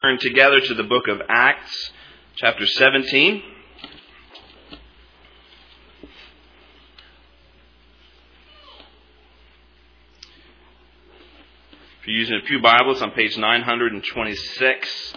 Turn together to the book of Acts, chapter 17. If you're using a Pew Bible, it's on page 926.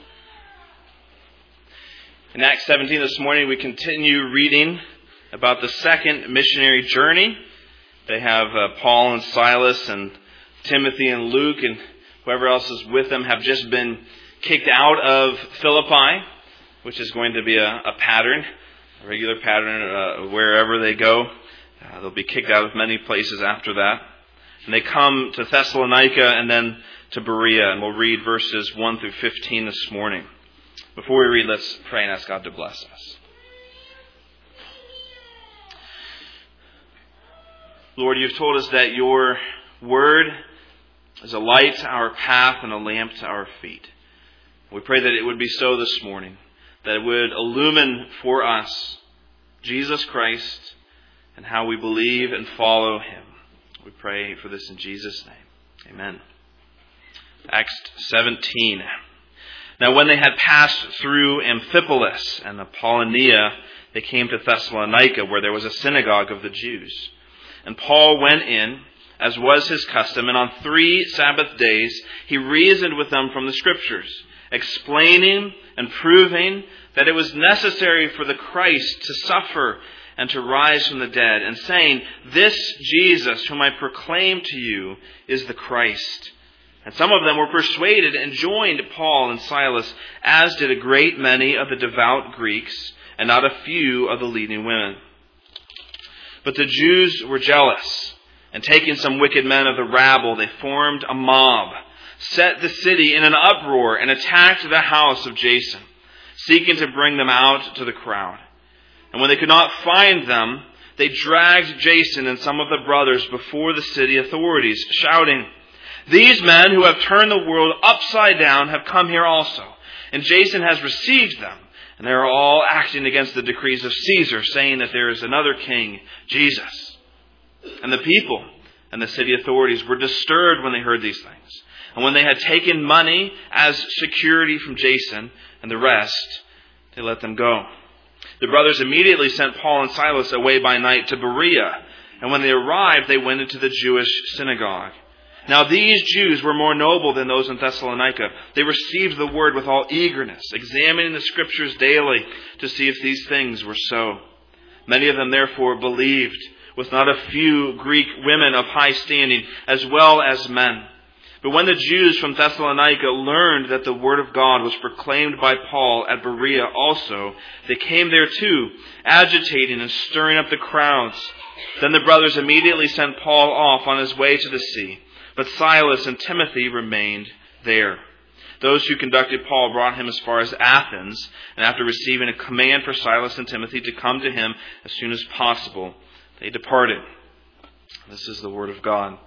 In Acts 17 this morning, we continue reading about the second missionary journey. They have Paul and Silas and Timothy and Luke and whoever else is with them have just been kicked out of Philippi, which is going to be a pattern, a regular pattern wherever they go. They'll be kicked out of many places after that. And they come to Thessalonica and then to Berea, and we'll read verses 1 through 15 this morning. Before we read, let's pray and ask God to bless us. Lord, you've told us that your word is a light to our path and a lamp to our feet. We pray that it would be so this morning, that it would illumine for us Jesus Christ and how we believe and follow Him. We pray for this in Jesus' name. Amen. Acts 17. Now when they had passed through Amphipolis and Apollonia, they came to Thessalonica, where there was a synagogue of the Jews. And Paul went in, as was his custom, and on 3 Sabbath days he reasoned with them from the Scriptures, explaining and proving that it was necessary for the Christ to suffer and to rise from the dead, and saying, "This Jesus, whom I proclaim to you, is the Christ." And some of them were persuaded and joined Paul and Silas, as did a great many of the devout Greeks, and not a few of the leading women. But the Jews were jealous, and taking some wicked men of the rabble, they formed a mob, set the city in an uproar, and attacked the house of Jason, seeking to bring them out to the crowd. And when they could not find them, they dragged Jason and some of the brothers before the city authorities, shouting, "These men who have turned the world upside down have come here also, and Jason has received them, and they are all acting against the decrees of Caesar, saying that there is another king, Jesus." And the people and the city authorities were disturbed when they heard these things. And when they had taken money as security from Jason and the rest, they let them go. The brothers immediately sent Paul and Silas away by night to Berea. And when they arrived, they went into the Jewish synagogue. Now these Jews were more noble than those in Thessalonica. They received the word with all eagerness, examining the Scriptures daily to see if these things were so. Many of them therefore believed, with not a few Greek women of high standing, as well as men. But when the Jews from Thessalonica learned that the word of God was proclaimed by Paul at Berea also, they came there too, agitating and stirring up the crowds. Then the brothers immediately sent Paul off on his way to the sea, but Silas and Timothy remained there. Those who conducted Paul brought him as far as Athens, and after receiving a command for Silas and Timothy to come to him as soon as possible, they departed. This is the word of God.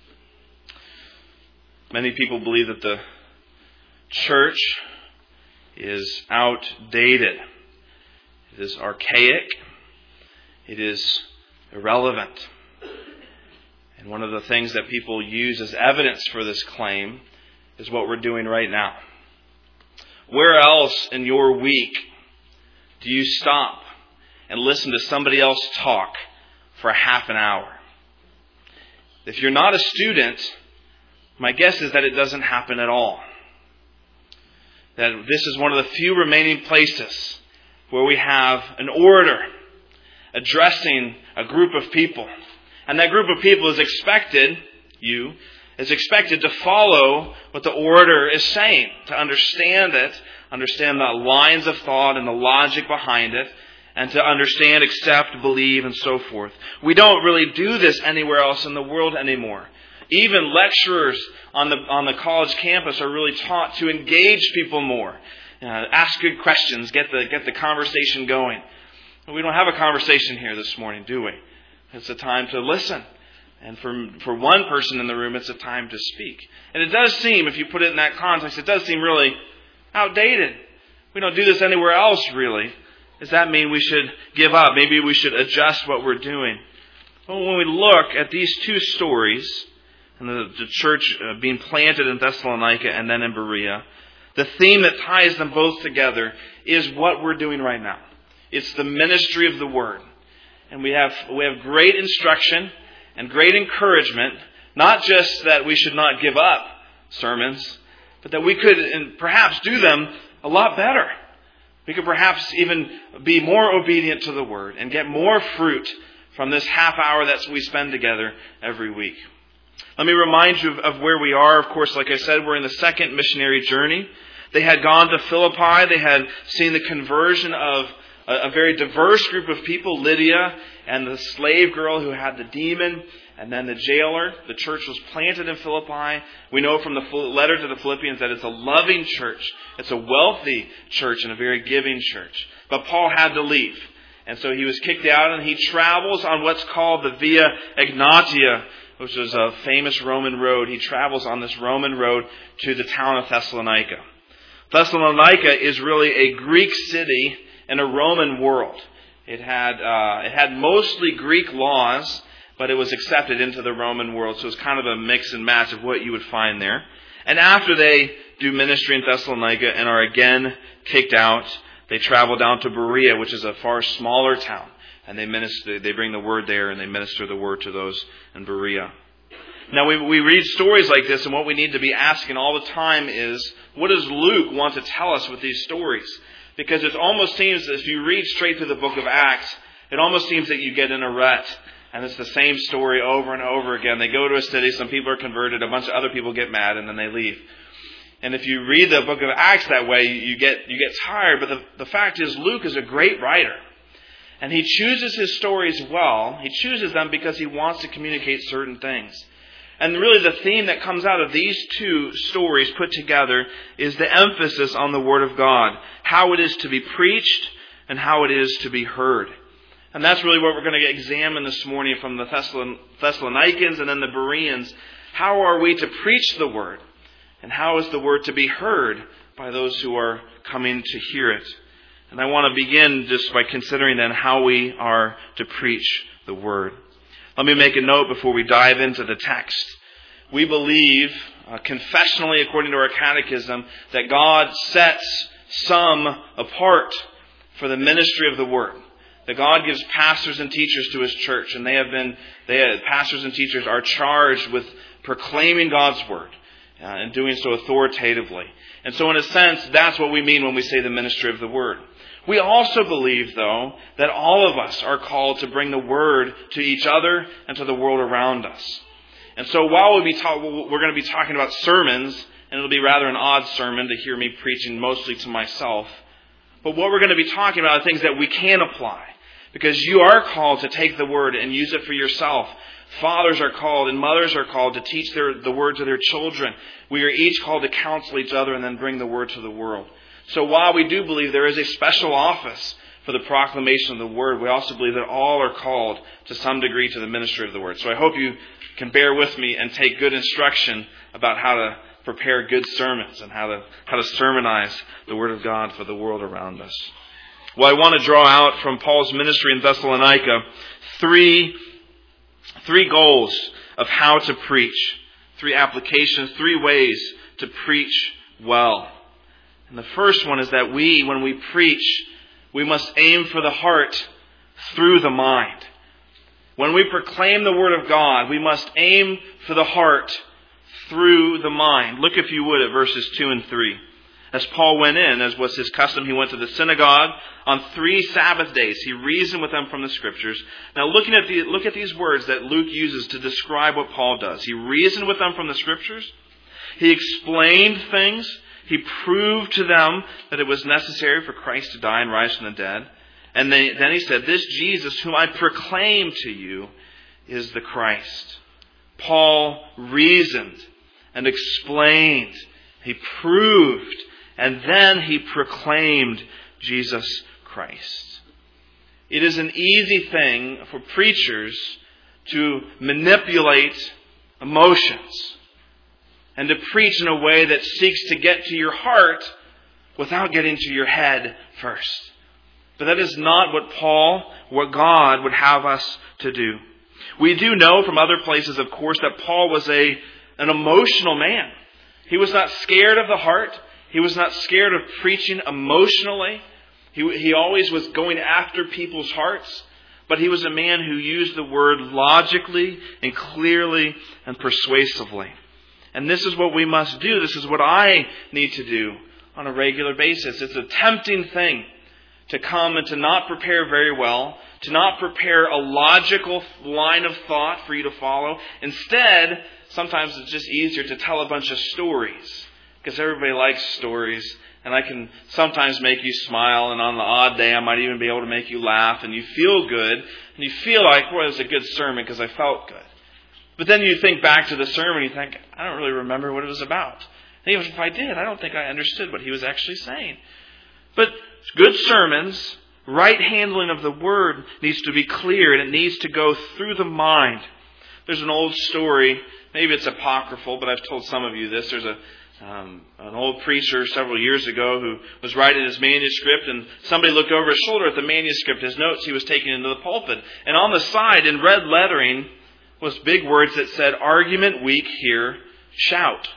Many people believe that the church is outdated. It is archaic. It is irrelevant. And one of the things that people use as evidence for this claim is what we're doing right now. Where else in your week do you stop and listen to somebody else talk for half an hour? If you're not a student, my guess is that it doesn't happen at all. That this is one of the few remaining places where we have an orator addressing a group of people. And that group of people is expected to follow what the orator is saying, to understand it, understand the lines of thought and the logic behind it, and to understand, accept, believe, and so forth. We don't really do this anywhere else in the world anymore. Even lecturers on the college campus are really taught to engage people more, ask good questions, get the conversation going. We don't have a conversation here this morning, do we? It's a time to listen. And for one person in the room, it's a time to speak. And it does seem, if you put it in that context, it does seem really outdated. We don't do this anywhere else, really. Does that mean we should give up? Maybe we should adjust what we're doing. Well, when we look at these two stories, and the church being planted in Thessalonica and then in Berea, The theme that ties them both together is what we're doing right now. It's the ministry of the Word. And we have great instruction and great encouragement, not just that we should not give up sermons, but that we could perhaps do them a lot better. We could perhaps even be more obedient to the Word and get more fruit from this half hour that we spend together every week. Let me remind you of where we are. Of course, like I said, we're in the second missionary journey. They had gone to Philippi. They had seen the conversion of a very diverse group of people, Lydia and the slave girl who had the demon, and then the jailer. The church was planted in Philippi. We know from the letter to the Philippians that it's a loving church. It's a wealthy church and a very giving church. But Paul had to leave. And so he was kicked out, and he travels on what's called the Via Egnatia, which is a famous Roman road. He travels on this Roman road to the town of Thessalonica. Thessalonica is really a Greek city in a Roman world. It had mostly Greek laws, but it was accepted into the Roman world. So it's kind of a mix and match of what you would find there. And after they do ministry in Thessalonica and are again kicked out, they travel down to Berea, which is a far smaller town. And they bring the word there and they minister the word to those in Berea. Now we read stories like this, and what we need to be asking all the time is, what does Luke want to tell us with these stories? Because it almost seems that if you read straight through the book of Acts, it almost seems that you get in a rut. And it's the same story over and over again. They go to a city, some people are converted, a bunch of other people get mad, and then they leave. And if you read the book of Acts that way, you get tired. But the fact is, Luke is a great writer. And he chooses his stories well. He chooses them because he wants to communicate certain things. And really the theme that comes out of these two stories put together is the emphasis on the Word of God. How it is to be preached and how it is to be heard. And that's really what we're going to examine this morning from the Thessalonians and then the Bereans. How are we to preach the Word? And how is the Word to be heard by those who are coming to hear it? And I want to begin just by considering then how we are to preach the Word. Let me make a note before we dive into the text. We believe, confessionally according to our catechism, that God sets some apart for the ministry of the Word. That God gives pastors and teachers to His church, and pastors and teachers are charged with proclaiming God's Word and doing so authoritatively. And so in a sense, that's what we mean when we say the ministry of the Word. We also believe, though, that all of us are called to bring the Word to each other and to the world around us. And so while we're going to be talking about sermons, and it'll be rather an odd sermon to hear me preaching mostly to myself, but what we're going to be talking about are things that we can apply. Because you are called to take the Word and use it for yourself. Fathers are called and mothers are called to teach the Word to their children. We are each called to counsel each other and then bring the Word to the world. So while we do believe there is a special office for the proclamation of the Word, we also believe that all are called to some degree to the ministry of the Word. So I hope you can bear with me and take good instruction about how to prepare good sermons and how to sermonize the Word of God for the world around us. Well, I want to draw out from Paul's ministry in Thessalonica three goals of how to preach, 3 applications, 3 ways to preach well. And the first one is that when we preach, we must aim for the heart through the mind. When we proclaim the Word of God, we must aim for the heart through the mind. Look, if you would, at verses 2 and 3. As Paul went in, as was his custom, he went to the synagogue on 3 Sabbath days. He reasoned with them from the Scriptures. Now, look at these words that Luke uses to describe what Paul does. He reasoned with them from the Scriptures. He explained things. He proved to them that it was necessary for Christ to die and rise from the dead. And then he said, "This Jesus whom I proclaim to you is the Christ." Paul reasoned and explained. He proved, and then he proclaimed Jesus Christ. It is an easy thing for preachers to manipulate emotions and to preach in a way that seeks to get to your heart without getting to your head first. But that is not what God would have us to do. We do know from other places, of course, that Paul was an emotional man. He was not scared of the heart. He was not scared of preaching emotionally. He always was going after people's hearts. But he was a man who used the word logically and clearly and persuasively. And this is what we must do. This is what I need to do on a regular basis. It's a tempting thing to come and to not prepare very well, to not prepare a logical line of thought for you to follow. Instead, sometimes it's just easier to tell a bunch of stories, because everybody likes stories. And I can sometimes make you smile, and on the odd day I might even be able to make you laugh, and you feel good, and you feel like, well, it was a good sermon because I felt good. But then you think back to the sermon and you think, I don't really remember what it was about. And even if I did, I don't think I understood what he was actually saying. But good sermons, right handling of the word needs to be clear, and it needs to go through the mind. There's an old story, maybe it's apocryphal, but I've told some of you this. There's an old preacher several years ago who was writing his manuscript, and somebody looked over his shoulder at the manuscript, his notes he was taking into the pulpit. And on the side, in red lettering, was big words that said, "Argument weak here, shout."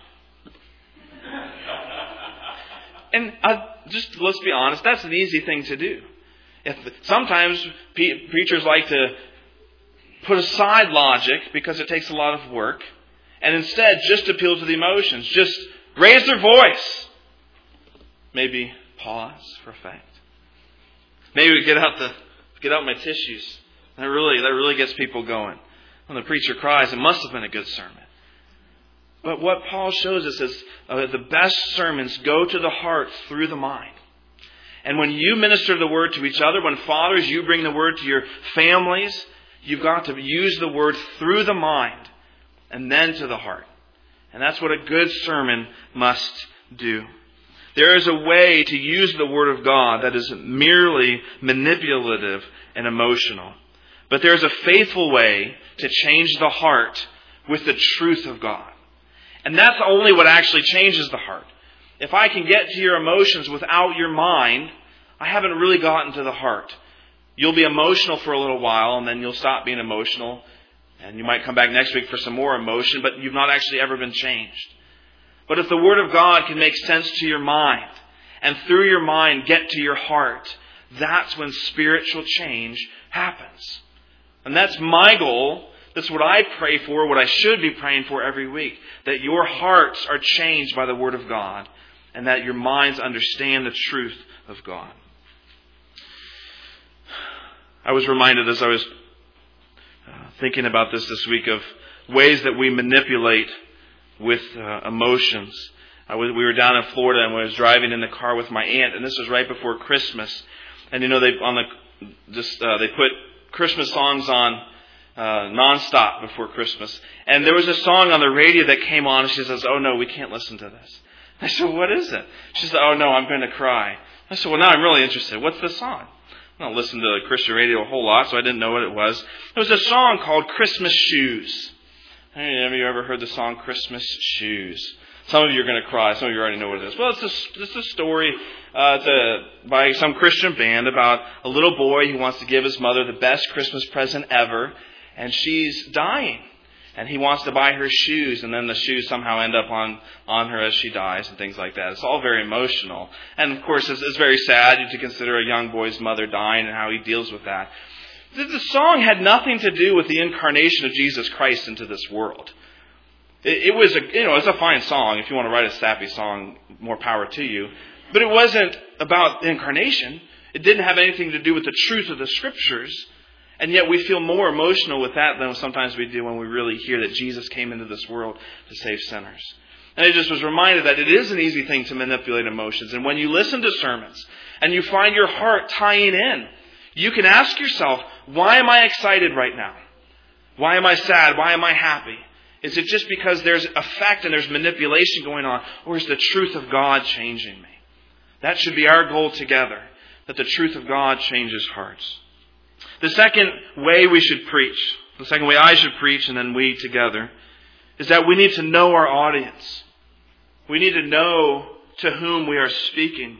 And just let's be honest, that's an easy thing to do. Sometimes preachers like to put aside logic because it takes a lot of work, and instead just appeal to the emotions. Just raise their voice. Maybe pause for effect. Maybe get out my tissues. That really gets people going. When the preacher cries, it must have been a good sermon. But what Paul shows us is the best sermons go to the heart through the mind. And when you minister the word to each other, when fathers, you bring the word to your families, you've got to use the word through the mind and then to the heart. And that's what a good sermon must do. There is a way to use the Word of God that is merely manipulative and emotional. But there is a faithful way to change the heart with the truth of God. And that's only what actually changes the heart. If I can get to your emotions without your mind, I haven't really gotten to the heart. You'll be emotional for a little while, and then you'll stop being emotional. And you might come back next week for some more emotion, but you've not actually ever been changed. But if the Word of God can make sense to your mind, and through your mind get to your heart, that's when spiritual change happens. And that's my goal. That's what I pray for, what I should be praying for every week. That your hearts are changed by the Word of God, and that your minds understand the truth of God. I was reminded as I was thinking about this week of ways that we manipulate with emotions. We were down in Florida, and I was driving in the car with my aunt, and this was right before Christmas. And they put Christmas songs on nonstop before Christmas. And there was a song on the radio that came on, and she says, "Oh no, we can't listen to this." I said, "Well, what is it?" She said, "Oh no, I'm going to cry." I said, "Well, now I'm really interested. What's the song?" I don't listen to Christian radio a whole lot, so I didn't know what it was. It was a song called "Christmas Shoes." Have you ever heard the song "Christmas Shoes"? Some of you are going to cry. Some of you already know what it is. Well, it's a story by some Christian band about a little boy who wants to give his mother the best Christmas present ever, and she's dying. And he wants to buy her shoes, and then the shoes somehow end up on her as she dies and things like that. It's all very emotional. And of course, it's very sad to consider a young boy's mother dying and how he deals with that. The song had nothing to do with the incarnation of Jesus Christ into this world. It was it's a fine song. If you want to write a sappy song, more power to you. But it wasn't about the incarnation. It didn't have anything to do with the truth of the Scriptures. And yet we feel more emotional with that than sometimes we do when we really hear that Jesus came into this world to save sinners. And I just was reminded that it is an easy thing to manipulate emotions. And when you listen to sermons and you find your heart tying in, you can ask yourself, why am I excited right now? Why am I sad? Why am I happy? Is it just because there's effect and there's manipulation going on? Or is the truth of God changing me? That should be our goal together, that the truth of God changes hearts. The second way we should preach, the second way I should preach and then we together, is that we need to know our audience. We need to know to whom we are speaking.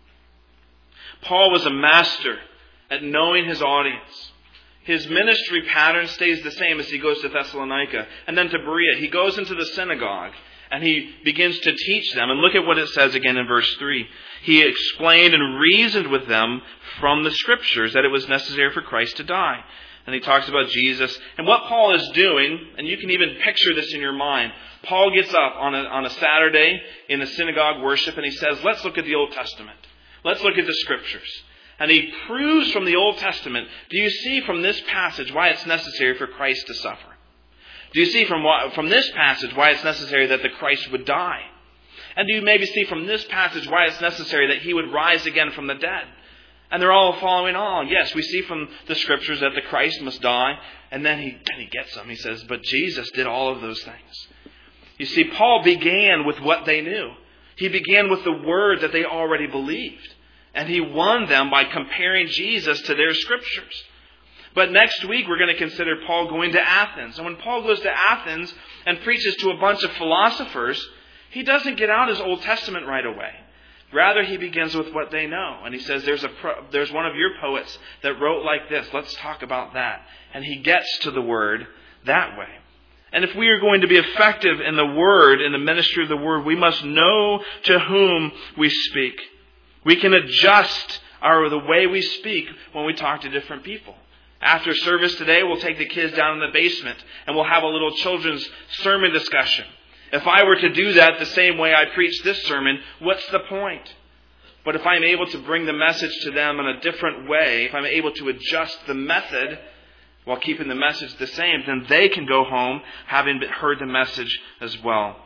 Paul was a master at knowing his audience. His ministry pattern stays the same as he goes to Thessalonica and then to Berea. He goes into the synagogue And he begins to teach them. And look at what it says again in verse 3. He explained and reasoned with them from the Scriptures that it was necessary for Christ to die. And he talks about Jesus. And what Paul is doing, and you can even picture this in your mind, Paul gets up on a Saturday in the synagogue worship and he says, let's look at the Old Testament. Let's look at the Scriptures. And he proves from the Old Testament, do you see from this passage why it's necessary for Christ to suffer? Do you see from this passage why it's necessary that the Christ would die? And do you maybe see from this passage why it's necessary that he would rise again from the dead? And they're all following on. Yes, we see from the Scriptures that the Christ must die. And then he gets them. He says, but Jesus did all of those things. You see, Paul began with what they knew. He began with the Word that they already believed. And he won them by comparing Jesus to their Scriptures. But next week we're going to consider Paul going to Athens. And when Paul goes to Athens and preaches to a bunch of philosophers, he doesn't get out his Old Testament right away. Rather, he begins with what they know. And he says, there's one of your poets that wrote like this. Let's talk about that. And he gets to the Word that way. And if we are going to be effective in the Word, in the ministry of the Word, we must know to whom we speak. We can adjust the way we speak when we talk to different people. After service today, we'll take the kids down in the basement and we'll have a little children's sermon discussion. If I were to do that the same way I preach this sermon, what's the point? But if I'm able to bring the message to them in a different way, if I'm able to adjust the method while keeping the message the same, then they can go home having heard the message as well.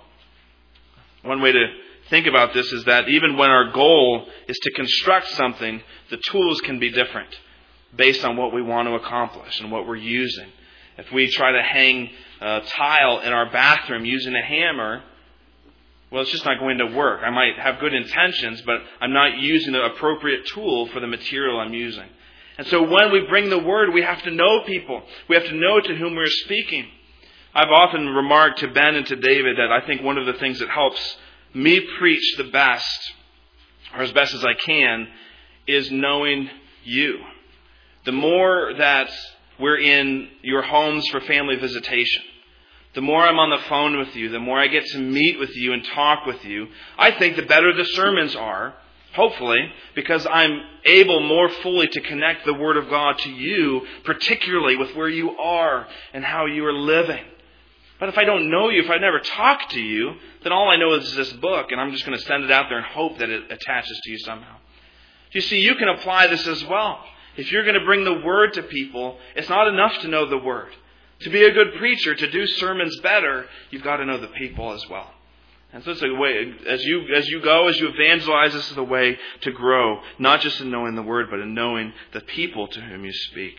One way to think about this is that even when our goal is to construct something, the tools can be different based on what we want to accomplish and what we're using. If we try to hang a tile in our bathroom using a hammer, well, it's just not going to work. I might have good intentions, but I'm not using the appropriate tool for the material I'm using. And so when we bring the Word, we have to know people. We have to know to whom we're speaking. I've often remarked to Ben and to David that I think one of the things that helps me preach the best, or as best as I can, is knowing you. The more that we're in your homes for family visitation, the more I'm on the phone with you, the more I get to meet with you and talk with you, I think the better the sermons are, hopefully, because I'm able more fully to connect the Word of God to you, particularly with where you are and how you are living. But if I don't know you, if I never talk to you, then all I know is this book, and I'm just going to send it out there and hope that it attaches to you somehow. You see, you can apply this as well. If you're going to bring the Word to people, it's not enough to know the Word. To be a good preacher, to do sermons better, you've got to know the people as well. And so it's a way, as you evangelize, this is the way to grow, not just in knowing the Word, but in knowing the people to whom you speak.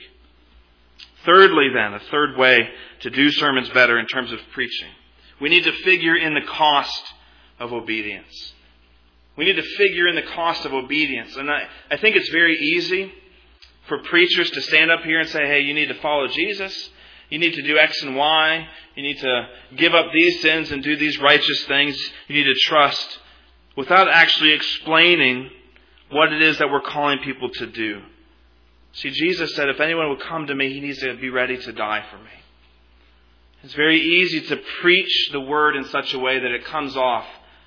Thirdly, then, a third way to do sermons better in terms of preaching. We need to figure in the cost of obedience. We need to figure in the cost of obedience. And I think it's very easy for preachers to stand up here and say, hey, you need to follow Jesus. You need to do X and Y. You need to give up these sins and do these righteous things. You need to trust, without actually explaining what it is that we're calling people to do. See, Jesus said, if anyone will come to me, he needs to be ready to die for me. It's very easy to preach the Word in such a way that it comes off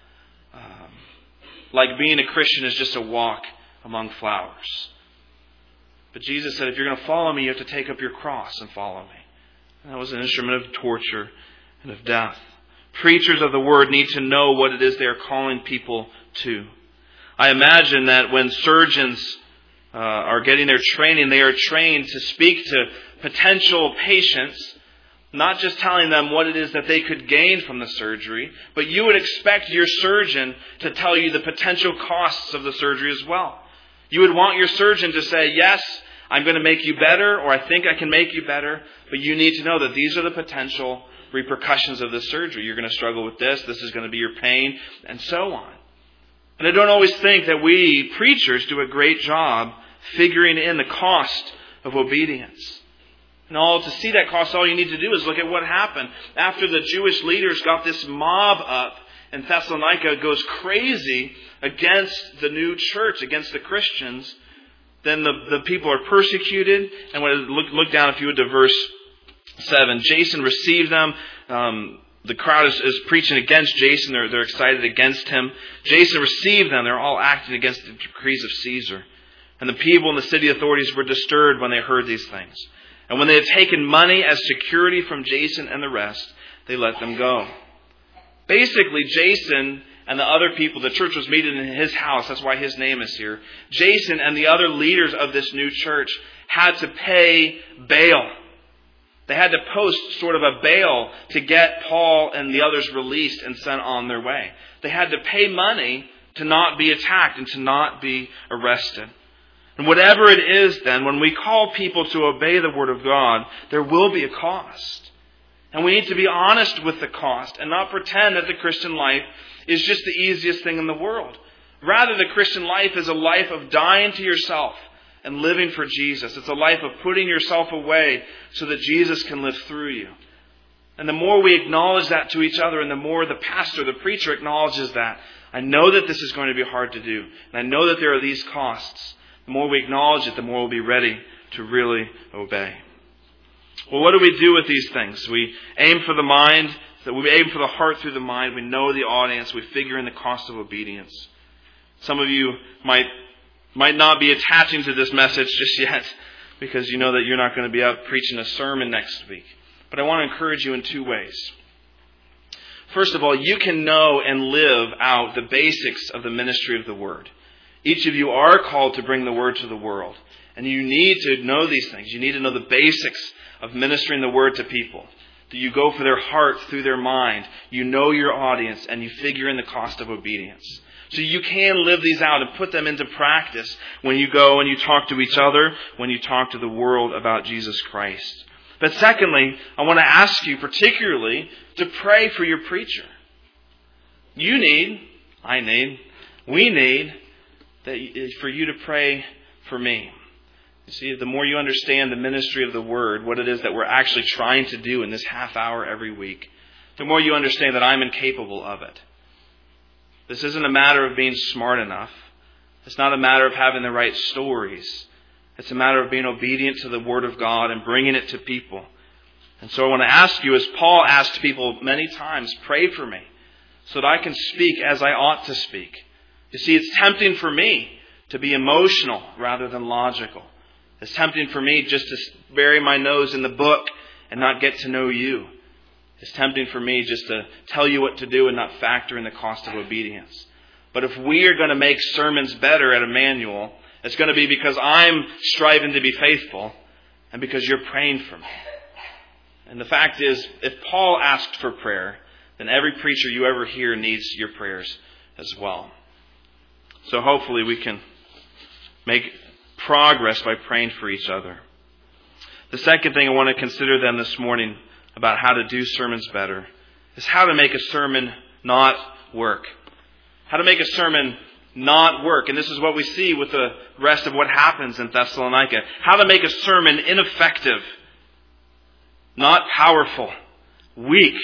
like being a Christian is just a walk among flowers. But Jesus said, if you're going to follow me, you have to take up your cross and follow me. And that was an instrument of torture and of death. Preachers of the Word need to know what it is they are calling people to. I imagine that when surgeons are getting their training, they are trained to speak to potential patients, not just telling them what it is that they could gain from the surgery, but you would expect your surgeon to tell you the potential costs of the surgery as well. You would want your surgeon to say, yes, I'm going to make you better, or I think I can make you better, but you need to know that these are the potential repercussions of this surgery. You're going to struggle with this is going to be your pain, and so on. And I don't always think that we preachers do a great job figuring in the cost of obedience. And to see that cost, all you need to do is look at what happened. After the Jewish leaders got this mob up, and Thessalonica goes crazy against the new church, against the Christians, then the people are persecuted. And when look down, if you would, to verse 7. Jason received them the crowd is preaching against Jason. They're excited against him. Jason received them. They're all acting against the decrees of Caesar. And the people and the city authorities were disturbed when they heard these things. And when they had taken money as security from Jason and the rest, they let them go. Basically, Jason and the other people, the church was meeting in his house. That's why his name is here. Jason and the other leaders of this new church had to pay bail. They had to post sort of a bail to get Paul and the others released and sent on their way. They had to pay money to not be attacked and to not be arrested. And whatever it is then, when we call people to obey the Word of God, there will be a cost. And we need to be honest with the cost and not pretend that the Christian life is just the easiest thing in the world. Rather, the Christian life is a life of dying to yourself and living for Jesus. It's a life of putting yourself away so that Jesus can live through you. And the more we acknowledge that to each other, and the more the pastor, the preacher acknowledges that, I know that this is going to be hard to do. And I know that there are these costs. The more we acknowledge it, the more we'll be ready to really obey. Well, what do we do with these things? We aim for the mind, we aim for the heart through the mind. We know the audience. We figure in the cost of obedience. Some of you might not be attaching to this message just yet because you know that you're not going to be out preaching a sermon next week. But I want to encourage you in two ways. First of all, you can know and live out the basics of the ministry of the Word. Each of you are called to bring the Word to the world. And you need to know these things. You need to know the basics of ministering the Word to people. That you go for their heart through their mind. You know your audience and you figure in the cost of obedience. So you can live these out and put them into practice when you go and you talk to each other, when you talk to the world about Jesus Christ. But secondly, I want to ask you particularly to pray for your preacher. You need, I need, we need for you to pray for me. You see, the more you understand the ministry of the Word, what it is that we're actually trying to do in this half hour every week, the more you understand that I'm incapable of it. This isn't a matter of being smart enough. It's not a matter of having the right stories. It's a matter of being obedient to the Word of God and bringing it to people. And so I want to ask you, as Paul asked people many times, pray for me so that I can speak as I ought to speak. You see, it's tempting for me to be emotional rather than logical. It's tempting for me just to bury my nose in the book and not get to know you. It's tempting for me just to tell you what to do and not factor in the cost of obedience. But if we are going to make sermons better at Emmanuel, it's going to be because I'm striving to be faithful and because you're praying for me. And the fact is, if Paul asked for prayer, then every preacher you ever hear needs your prayers as well. So hopefully we can make progress by praying for each other. The second thing I want to consider then this morning about how to do sermons better is how to make a sermon not work. How to make a sermon not work. And this is what we see with the rest of what happens in Thessalonica. How to make a sermon ineffective, not powerful, weak.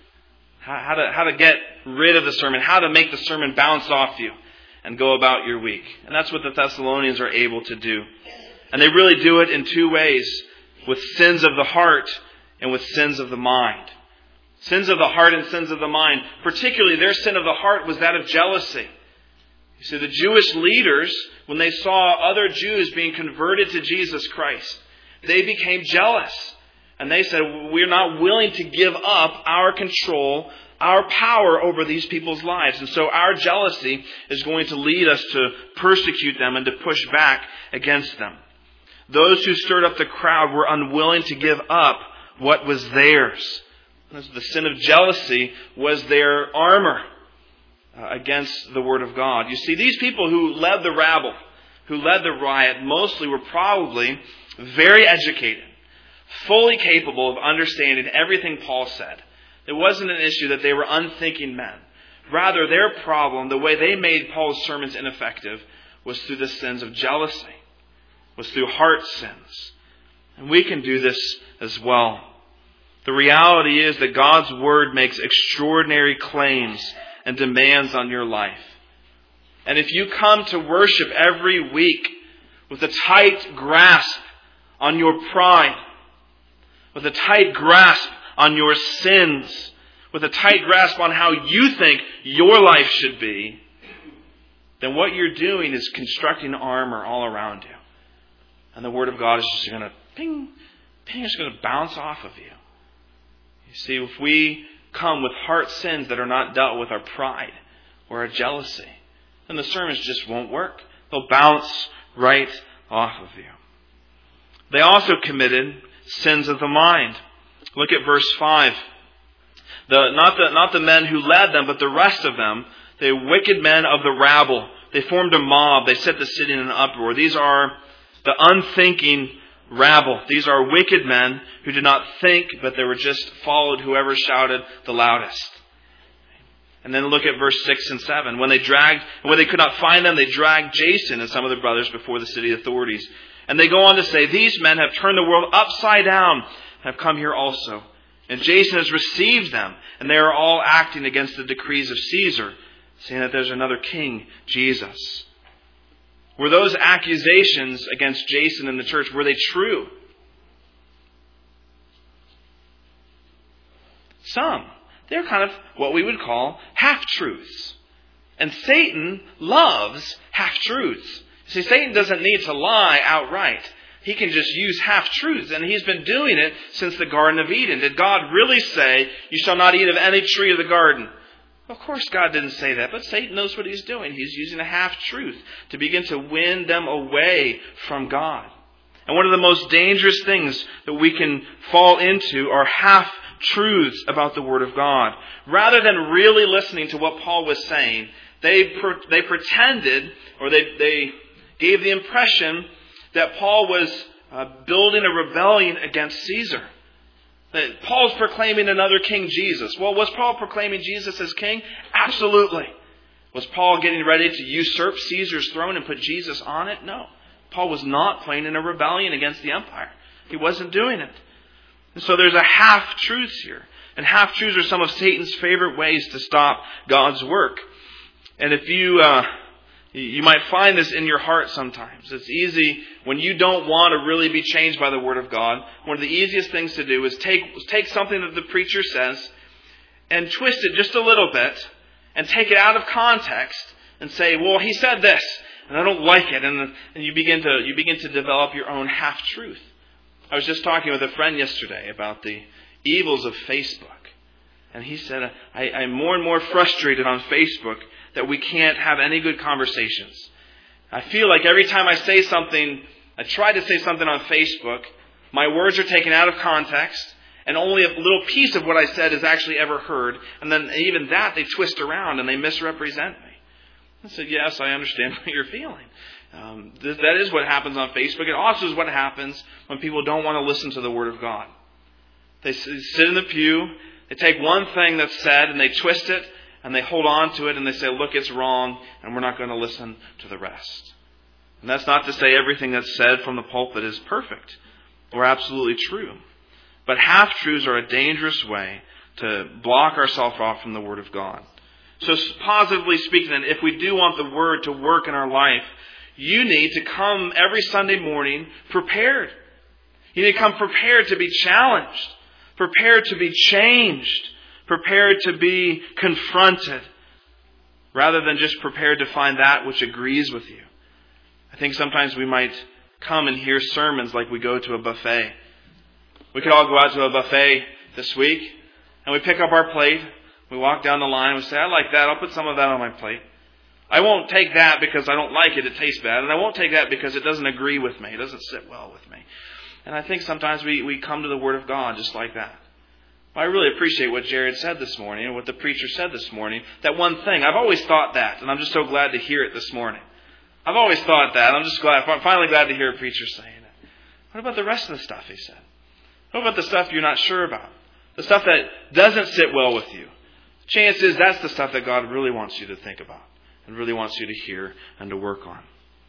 How to get rid of the sermon. How to make the sermon bounce off you and go about your week. And that's what the Thessalonians are able to do. And they really do it in two ways. With sins of the heart and with sins of the mind. Sins of the heart and sins of the mind. Particularly their sin of the heart was that of jealousy. You see, the Jewish leaders, when they saw other Jews being converted to Jesus Christ, they became jealous. And they said, we're not willing to give up our control, our power over these people's lives. And so our jealousy is going to lead us to persecute them and to push back against them. Those who stirred up the crowd were unwilling to give up what was theirs. The sin of jealousy was their armor against the Word of God. You see, these people who led the rabble, who led the riot, mostly were probably very educated, fully capable of understanding everything Paul said. It wasn't an issue that they were unthinking men. Rather, their problem, the way they made Paul's sermons ineffective, was through the sins of jealousy, was through heart sins. And we can do this as well. The reality is that God's Word makes extraordinary claims and demands on your life. And if you come to worship every week with a tight grasp on your pride, with a tight grasp on your sins, with a tight grasp on how you think your life should be, then what you're doing is constructing armor all around you. And the Word of God is just going to ping, ping, it's going to bounce off of you. You see, if we come with heart sins that are not dealt with, our pride or our jealousy, then the sermons just won't work. They'll bounce right off of you. They also committed sins of the mind. Look at verse 5. Not the men who led them, but the rest of them, the wicked men of the rabble. They formed a mob. They set the city in an uproar. These are the unthinking rabble. These are wicked men who did not think, but they were just followed whoever shouted the loudest. And then look at verse 6 and 7. When they could not find them, they dragged Jason and some of the brothers before the city authorities. And they go on to say, these men have turned the world upside down and have come here also. And Jason has received them, and they are all acting against the decrees of Caesar, saying that there's another king, Jesus. Were those accusations against Jason and the church, were they true? Some. They're kind of what we would call half-truths. And Satan loves half-truths. See, Satan doesn't need to lie outright. He can just use half-truths, and he's been doing it since the Garden of Eden. Did God really say, you shall not eat of any tree of the garden? Of course God didn't say that, but Satan knows what he's doing. He's using a half-truth to begin to win them away from God. And one of the most dangerous things that we can fall into are half-truths about the Word of God. Rather than really listening to what Paul was saying, they pretended, or they gave the impression that Paul was building a rebellion against Caesar. That Paul's proclaiming another king, Jesus. Well, was Paul proclaiming Jesus as king? Absolutely. Was Paul getting ready to usurp Caesar's throne and put Jesus on it? No. Paul was not planning a rebellion against the empire. He wasn't doing it. And so there's a half-truth here. And half-truths are some of Satan's favorite ways to stop God's work. And if you might find this in your heart sometimes. It's easy when you don't want to really be changed by the Word of God. One of the easiest things to do is take something that the preacher says and twist it just a little bit and take it out of context and say, well, he said this and I don't like it. And you begin to develop your own half-truth. I was just talking with a friend yesterday about the evils of Facebook. And he said, I'm more and more frustrated on Facebook that we can't have any good conversations. I feel like every time I say something, I try to say something on Facebook, my words are taken out of context, and only a little piece of what I said is actually ever heard. And then even that they twist around and they misrepresent me. I said, yes, I understand what you're feeling. That is what happens on Facebook. It also is what happens when people don't want to listen to the Word of God. They sit in the pew, they take one thing that's said and they twist it, and they hold on to it and they say, look, it's wrong, and we're not going to listen to the rest. And that's not to say everything that's said from the pulpit is perfect or absolutely true. But half-truths are a dangerous way to block ourselves off from the Word of God. So positively speaking, then, if we do want the Word to work in our life, you need to come every Sunday morning prepared. You need to come prepared to be challenged, prepared to be changed, prepared to be confronted, rather than just prepared to find that which agrees with you. I think sometimes we might come and hear sermons like we go to a buffet. We could all go out to a buffet this week, and we pick up our plate, we walk down the line, we say, I like that, I'll put some of that on my plate. I won't take that because I don't like it, it tastes bad, and I won't take that because it doesn't agree with me, it doesn't sit well with me. And I think sometimes we come to the Word of God just like that. I really appreciate what Jared said this morning and what the preacher said this morning. That one thing, I've always thought that, and I'm just so glad to hear it this morning. I've always thought that. I'm just glad, I'm finally glad to hear a preacher saying it. What about the rest of the stuff he said? What about the stuff you're not sure about? The stuff that doesn't sit well with you? Chance is that's the stuff that God really wants you to think about and really wants you to hear and to work on.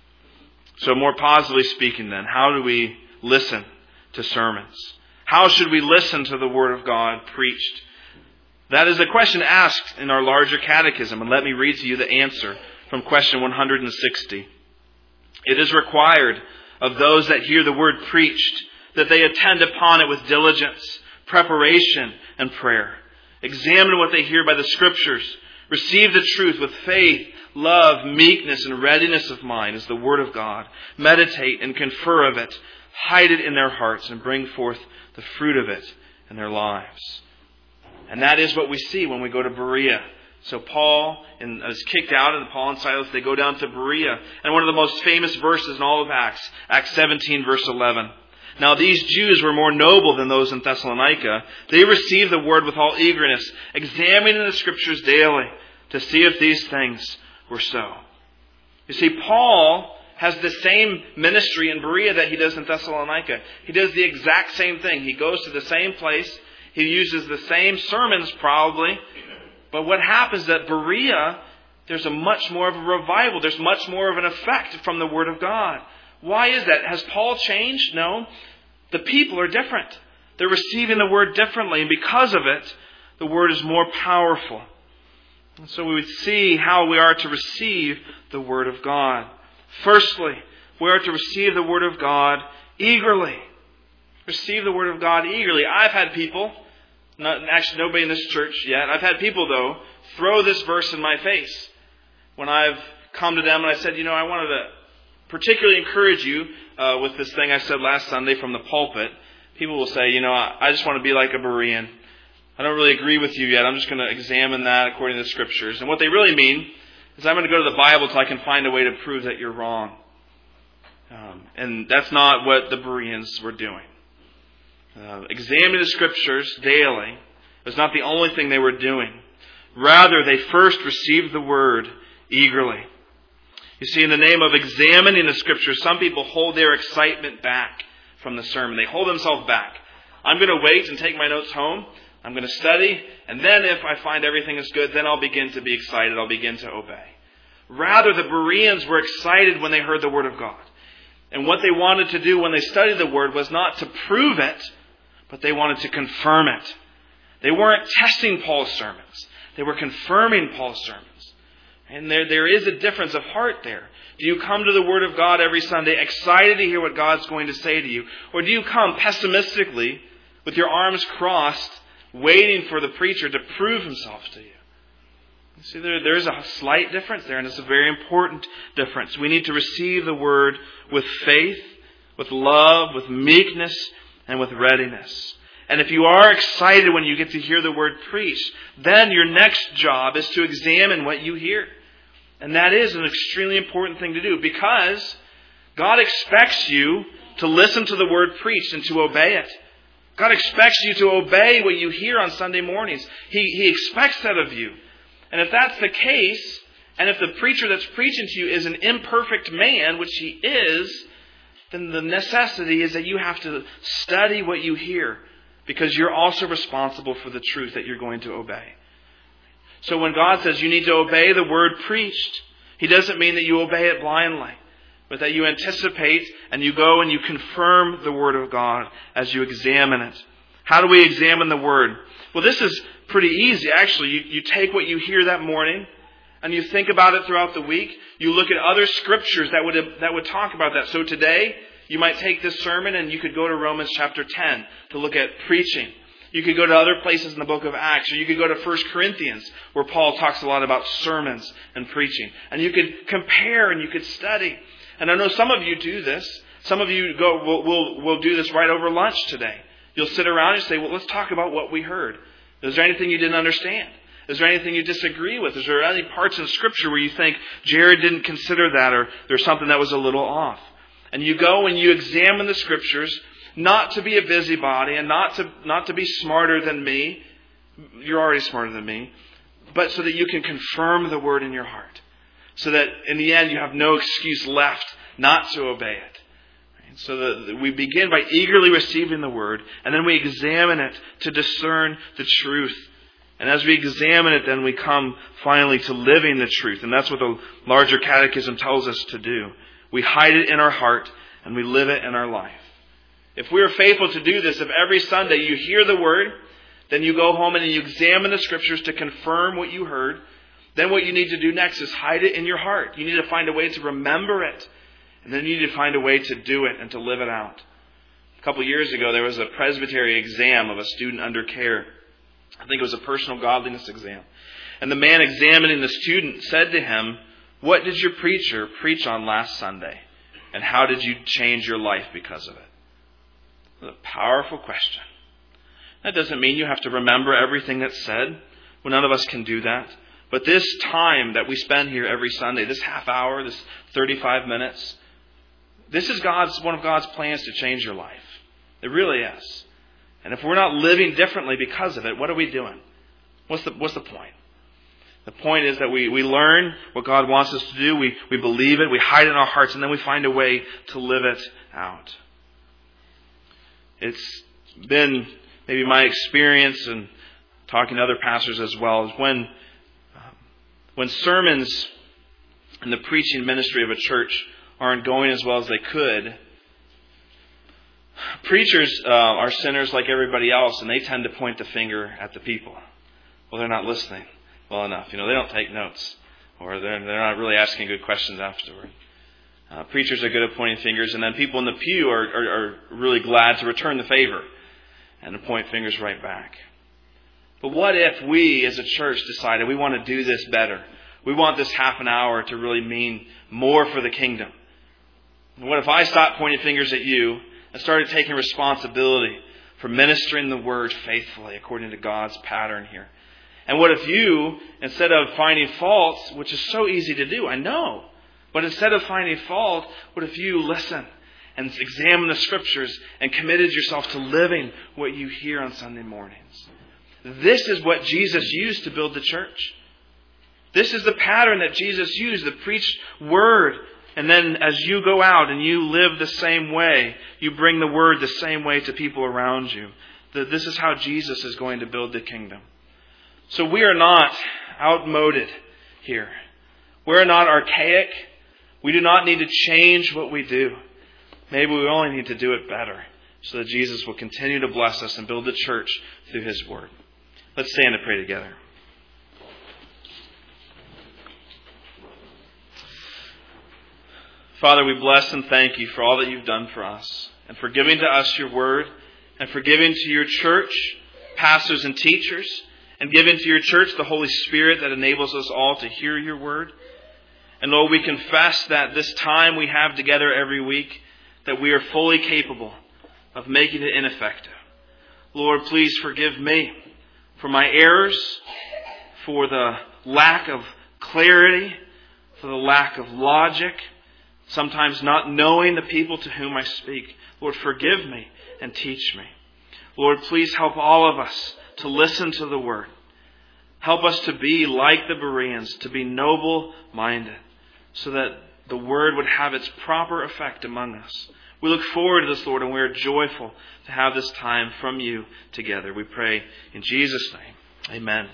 So more positively speaking then, how do we listen to sermons? How should we listen to the Word of God preached? That is a question asked in our larger catechism. And let me read to you the answer from question 160. It is required of those that hear the Word preached that they attend upon it with diligence, preparation, and prayer. Examine what they hear by the Scriptures. Receive the truth with faith, love, meekness, and readiness of mind as the Word of God. Meditate and confer of it. Hide it in their hearts and bring forth the fruit of it in their lives. And that is what we see when we go to Berea. So Paul is kicked out, and Paul and Silas, they go down to Berea. And one of the most famous verses in all of Acts, Acts 17, verse 11. Now these Jews were more noble than those in Thessalonica. They received the word with all eagerness, examining the Scriptures daily to see if these things were so. You see, Paul has the same ministry in Berea that he does in Thessalonica. He does the exact same thing. He goes to the same place. He uses the same sermons probably. But what happens at Berea, there's a much more of a revival. There's much more of an effect from the Word of God. Why is that? Has Paul changed? No. The people are different. They're receiving the Word differently. And because of it, the Word is more powerful. And so we would see how we are to receive the Word of God. Firstly, we are to receive the Word of God eagerly. Receive the Word of God eagerly. I've had people, actually nobody in this church yet, I've had people though, throw this verse in my face. When I've come to them and I said, I wanted to particularly encourage you with this thing I said last Sunday from the pulpit. People will say, I just want to be like a Berean. I don't really agree with you yet. I'm just going to examine that according to the Scriptures. And what they really mean is I'm going to go to the Bible till I can find a way to prove that you're wrong. And that's not what the Bereans were doing. Examining the Scriptures daily was not the only thing they were doing. Rather, they first received the Word eagerly. You see, in the name of examining the Scriptures, some people hold their excitement back from the sermon. They hold themselves back. I'm going to wait and take my notes home. I'm going to study. And then if I find everything is good, then I'll begin to be excited. I'll begin to obey. Rather, the Bereans were excited when they heard the Word of God. And what they wanted to do when they studied the Word was not to prove it, but they wanted to confirm it. They weren't testing Paul's sermons. They were confirming Paul's sermons. And there is a difference of heart there. Do you come to the Word of God every Sunday excited to hear what God's going to say to you? Or do you come pessimistically with your arms crossed, waiting for the preacher to prove himself to you? You see, there is a slight difference there, and it's a very important difference. We need to receive the Word with faith, with love, with meekness, and with readiness. And if you are excited when you get to hear the Word preached, then your next job is to examine what you hear. And that is an extremely important thing to do, because God expects you to listen to the Word preached and to obey it. God expects you to obey what you hear on Sunday mornings. He expects that of you. And if that's the case, and if the preacher that's preaching to you is an imperfect man, which he is, then the necessity is that you have to study what you hear, because you're also responsible for the truth that you're going to obey. So when God says you need to obey the Word preached, He doesn't mean that you obey it blindly, but that you anticipate and you go and you confirm the Word of God as you examine it. How do we examine the Word? Well, this is pretty easy, actually. You take what you hear that morning and you think about it throughout the week. You look at other scriptures that would talk about that. So today, you might take this sermon and you could go to Romans chapter 10 to look at preaching. You could go to other places in the book of Acts, or you could go to 1 Corinthians, where Paul talks a lot about sermons and preaching. And you could compare and you could study. And I know some of you do this. Some of you will do this right over lunch today. You'll sit around and say, well, let's talk about what we heard. Is there anything you didn't understand? Is there anything you disagree with? Is there any parts in Scripture where you think Jared didn't consider that, or there's something that was a little off? And you go and you examine the Scriptures, not to be a busybody and not to be smarter than me. You're already smarter than me. But so that you can confirm the Word in your heart. So that in the end you have no excuse left not to obey it. So that we begin by eagerly receiving the Word, and then we examine it to discern the truth. And as we examine it, then we come finally to living the truth. And that's what the larger catechism tells us to do. We hide it in our heart and we live it in our life. If we are faithful to do this, if every Sunday you hear the Word, then you go home and you examine the Scriptures to confirm what you heard, then what you need to do next is hide it in your heart. You need to find a way to remember it. And then you need to find a way to do it and to live it out. A couple years ago, there was a presbytery exam of a student under care. I think it was a personal godliness exam. And the man examining the student said to him, "What did your preacher preach on last Sunday? And how did you change your life because of it?" It's a powerful question. That doesn't mean you have to remember everything that's said. Well, none of us can do that. But this time that we spend here every Sunday, this half hour, this 35 minutes, this is one of God's plans to change your life. It really is. And if we're not living differently because of it, what are we doing? What's the point? The point is that we learn what God wants us to do. We believe it. We hide it in our hearts. And then we find a way to live it out. It's been maybe my experience and talking to other pastors as well, is when sermons and the preaching ministry of a church aren't going as well as they could, preachers are sinners like everybody else, and they tend to point the finger at the people. Well, they're not listening well enough. They don't take notes, or they're not really asking good questions afterward. Preachers are good at pointing fingers, and then people in the pew are really glad to return the favor and to point fingers right back. But what if we as a church decided we want to do this better? We want this half an hour to really mean more for the kingdom. What if I stopped pointing fingers at you and started taking responsibility for ministering the word faithfully according to God's pattern here? And what if you, instead of finding faults, which is so easy to do, I know, but instead of finding fault, what if you listen and examine the Scriptures and committed yourself to living what you hear on Sunday mornings? This is what Jesus used to build the church. This is the pattern that Jesus used, the preached word. And then as you go out and you live the same way, you bring the word the same way to people around you. This is how Jesus is going to build the kingdom. So we are not outmoded here. We're not archaic. We do not need to change what we do. Maybe we only need to do it better so that Jesus will continue to bless us and build the church through His word. Let's stand and pray together. Father, we bless and thank you for all that you've done for us, and for giving to us your word, and for giving to your church pastors and teachers, and giving to your church the Holy Spirit that enables us all to hear your word. And Lord, we confess that this time we have together every week, that we are fully capable of making it ineffective. Lord, please forgive me for my errors, for the lack of clarity, for the lack of logic, sometimes not knowing the people to whom I speak. Lord, forgive me and teach me. Lord, please help all of us to listen to the word. Help us to be like the Bereans, to be noble-minded, so that the word would have its proper effect among us. We look forward to this, Lord, and we are joyful to have this time from you together. We pray in Jesus' name. Amen.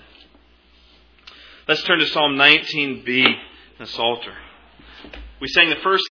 Let's turn to Psalm 19b, the Psalter. We sang the first